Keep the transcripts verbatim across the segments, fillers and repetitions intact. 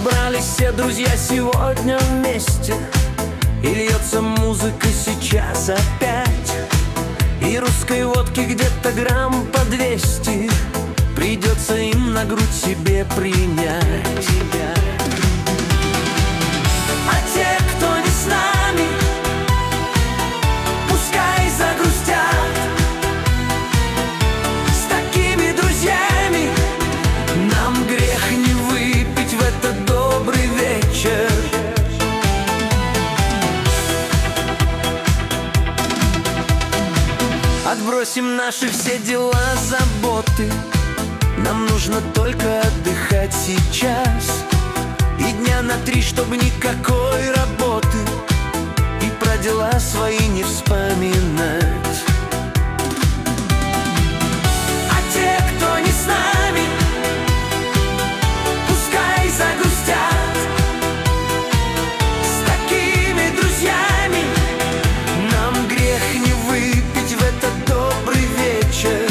Собрались все друзья сегодня вместе, и льется музыка сейчас опять. И русской водки где-то грамм по двести придется им на грудь себе принять. А те, кто не с нами, пускай загрустят. С такими друзьями нам грех не выпить в этот добрый вечер. Отбросим наши все дела, заботы. Нам нужно только отдыхать сейчас. И дня на три, чтобы никакой работы, и про дела свои не вспоминать. А те, кто не с нами, пускай загрустят. С такими друзьями нам грех не выпить в этот добрый вечер.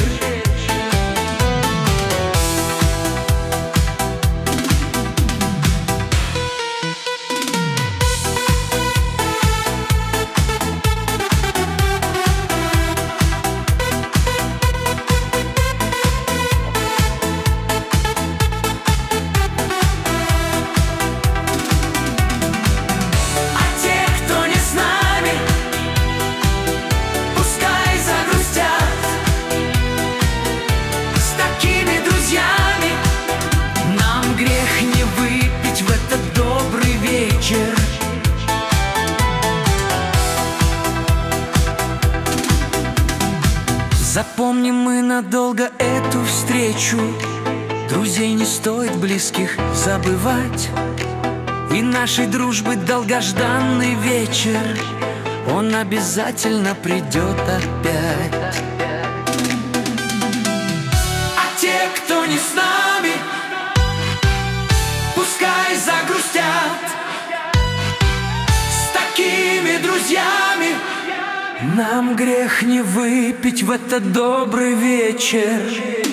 Запомним мы надолго эту встречу. Друзей не стоит близких забывать. И нашей дружбы долгожданный вечер, он обязательно придет опять. А те, кто не с нами, пускай загрустят. С такими друзьями нам грех не выпить в этот добрый вечер.